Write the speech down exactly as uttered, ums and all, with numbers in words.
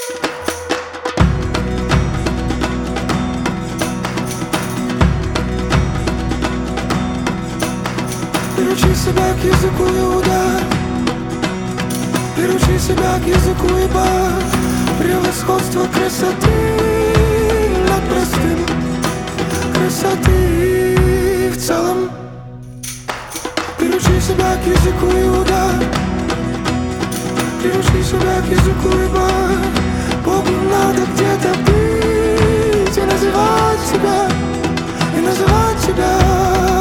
Приручи себя к языку и удар, приручи себя к языку и бар. Превосходство красоты над простым, красоты в целом. Приручи себя к языку и удар, приручи себя к языку и бар. Богу надо где-то быть и называть себя, и называть себя